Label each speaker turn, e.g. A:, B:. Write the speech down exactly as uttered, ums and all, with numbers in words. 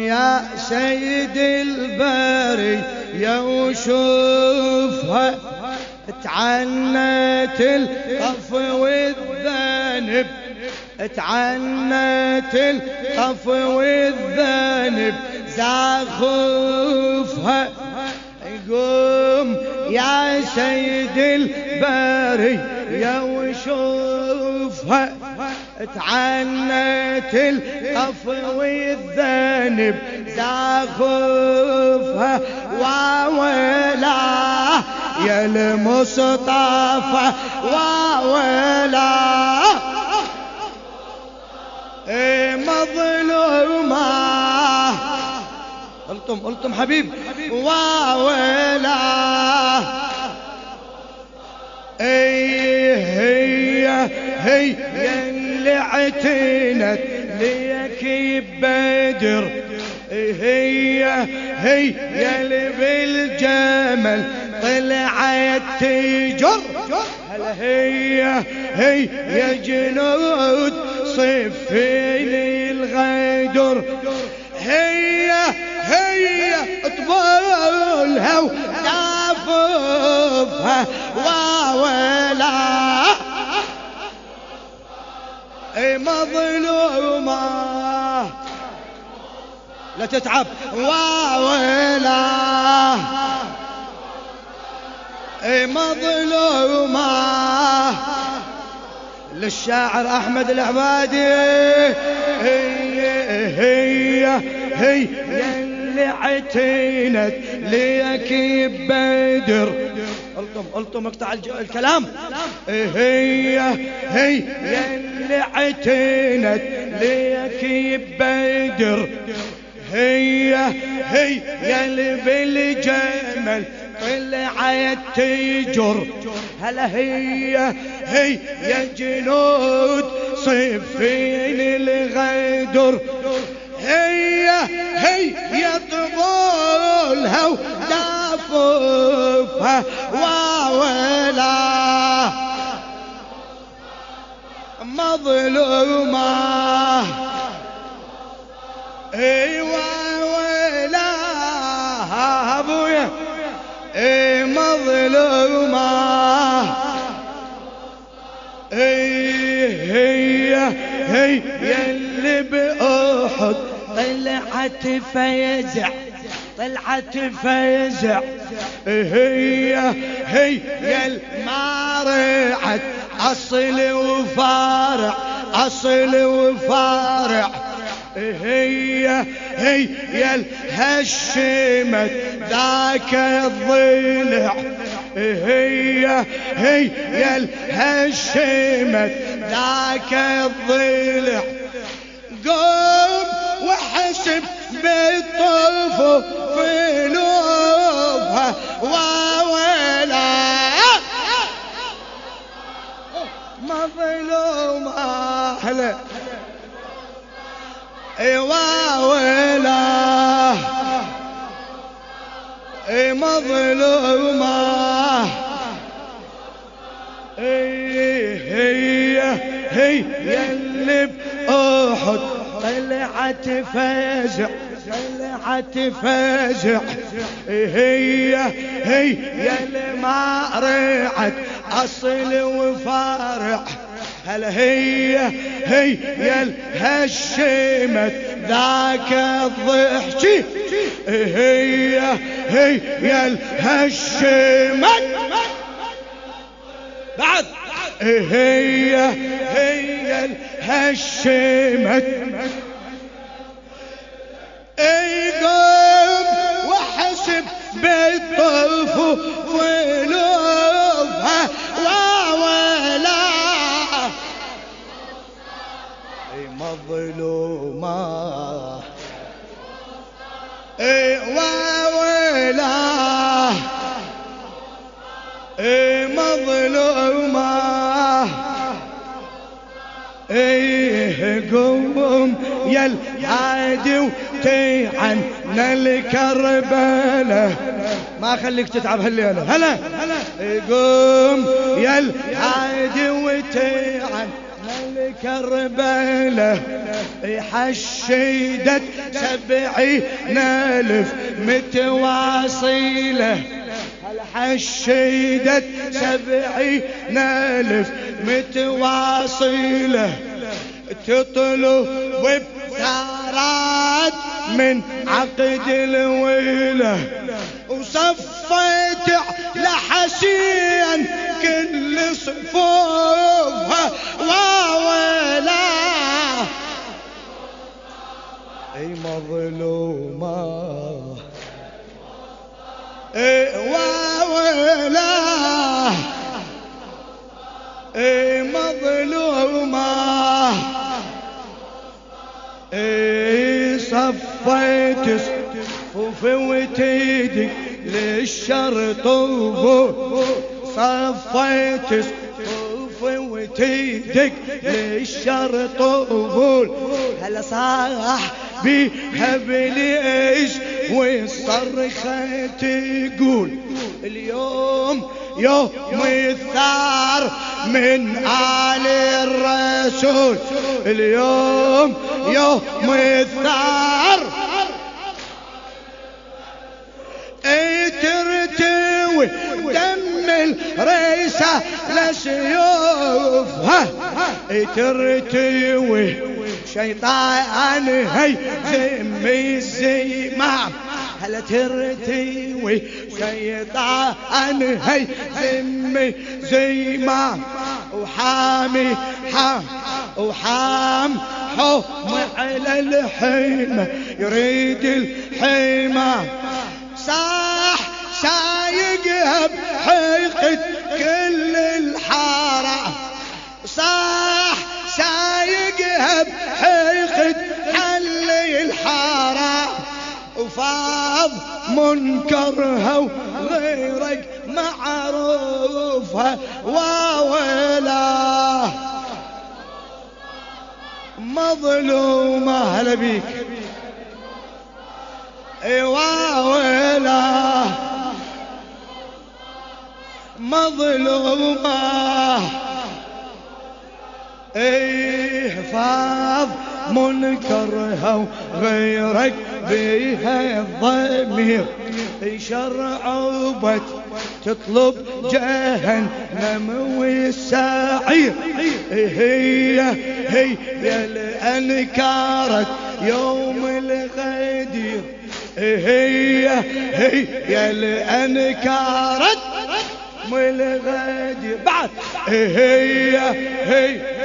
A: يا سيد البري يا وشوفها تعنت القف والذنب، تعنت القف والذنب زاخوفها. قوم يا سيد البري يا وشوفها تعنت القف والذنب زاخوفها. واولاه يا المصطفى واولاه مظلومة. قلتم قلتم حبيب واولاه اي هي هي اللي اعتنت ليك بدر، هي هي اللي بالجمل طلعت تجر. هلا هي هي يا جنود صفين الغدر، هي هي طبولها وداففها واولا مظلومة. لا تتعب واولا مظلومة. للشاعر أحمد العبادي هي هي هي اللي اعتنت ليك بدر. قلتم قلتم اقطع الكلام. هي هي اللي اعتنت ليك بدر، هي هي اللي بالجمل طلعت تجر. هلا هي هي يا جنود صفين الغدر، هي هي يا طبولها وداففها واولا مظلومة. اي واولا ابويا اي مظلومة. اي هي هي يلي بأحد طلعت فيزع طلعت فيزع، هي هي يل ما رعت أصل وفارع أصل وفارع، هي هي يل هشمت ذاك الضلع، هي هي يل هشمت ذاك الضلع. قوم وحسب بالطرف في لوبها واولا مظلومة. هلا اي واولا اي مظلومة. اي هي هي يلي بأحد طلعت فزع طلعت فزع، هي هي يلي ما رعت أصل وفارع. هلا هي هي يل هشمت ذاك الضحك، هي هي يل هشمت بعد، هي هي يل هشمت. اي قوم وحسب بالطرف ولوفها واولا اي مظلومة. اي واولا اي مظلومة. ايه قوم يا العادي وتعن الكربلة، ما خليك تتعب هالليلة. هلا قوم يا العادي وتعن كربلة حشدت سبعين ألف متواصلة، حشدت سبعين ألف متواصلة، تطلب بثارات من عقد الويلة، وصفت على حسين كل صفوفها واويلا، اي مظلومة اي واويلا، اي مظلومة اي صفيت صفوف وتيدي للشر طوبو، صفيت صفوف وتيدك للشر طوبول، هلا صاح بيها بليش والصرخة تقول اليوم يوم الثار من آل الرسول، اليوم يوم الثار اي ترتوي دم الريسة لسيوفها، اي ترتوي شيطان هي زمي الزمام، هلا ترتوي شيطان هي زمي زمام، وحامي حام وحام حم على الحيمة يريد الحيمة، صاح سايقها بحيقة كل الحارة، صاح سايقها بحيقة حلي الحارة، وفاض منكرها وغيرك معروفها واويلا، مظلومة هلا بيك واويلا، مظلومة ايه فاض منكرها وغيرك بيها الضمير، شرعوبت تطلب جهنم والسعير، هي هي اللي انكرت يوم الغدير، هي هي اللي انكرت من الغدير، بعد هي هي